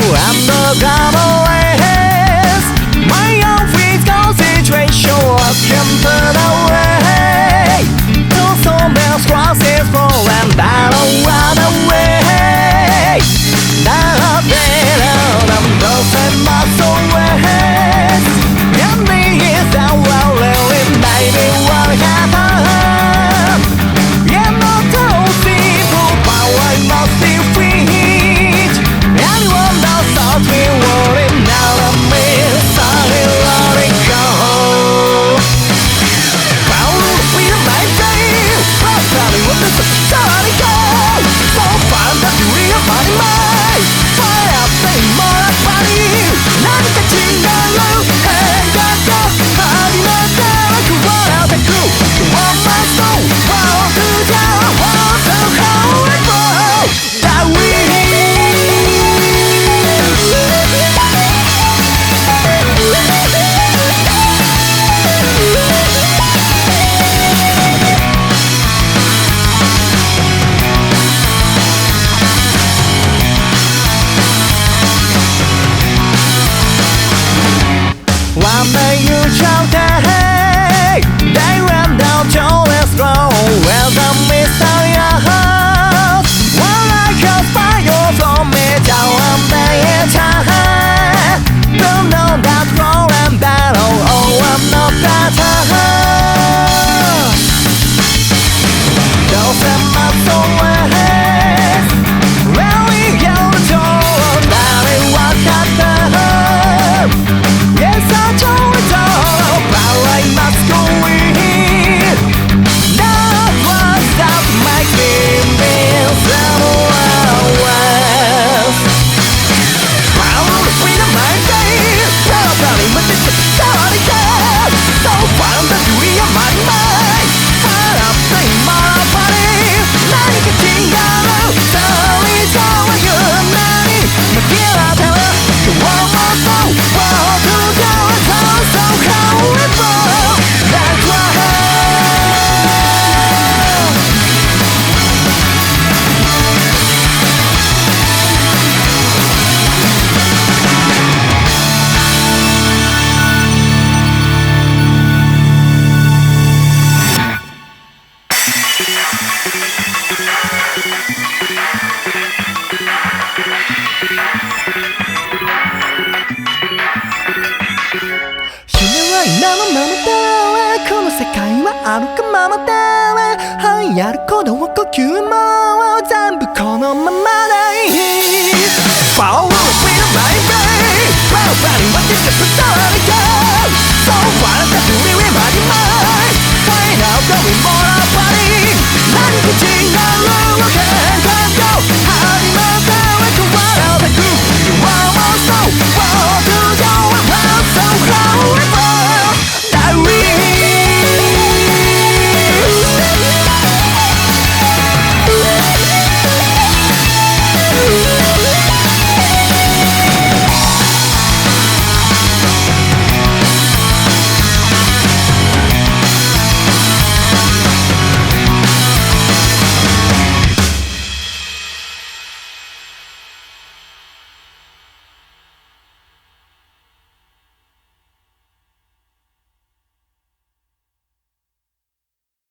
I'm the glamorous. My own physical situation can turn away. To some else crosses for and I don't run away. Now I'm broken my soul ways. And me is that well really baby what happened. Yeah, not those people power must be free. Anyone that thought we were in now of me sorry letting go. Proud of freedom I say. Proud of what this is starting go. So far that you real money mine. Fire up the more body. 何か違う変化が始まったら加わってく One my soul want to down want to hold it for that we One day you shall die. They ran down to the throne. Welcome mysterious. One I can find you from me down on the inside. Don't know that war and battle. Oh, I'm not better. Don't send my soul ahead. Really, you're told that it was happened. Yes, I told it all, but I must go in. That was that makes me feel somewhere else. Proud of the freedom I gave. Proud of it, but this is starting dead. So proud that you are my mind. Fire up the my body. 何か違う。それ以上は言うなに。負けられる。One more soul, want to go and so how it falls. That's why. 夢は今のままだこの世界はあるかままだ流行る鼓動呼吸も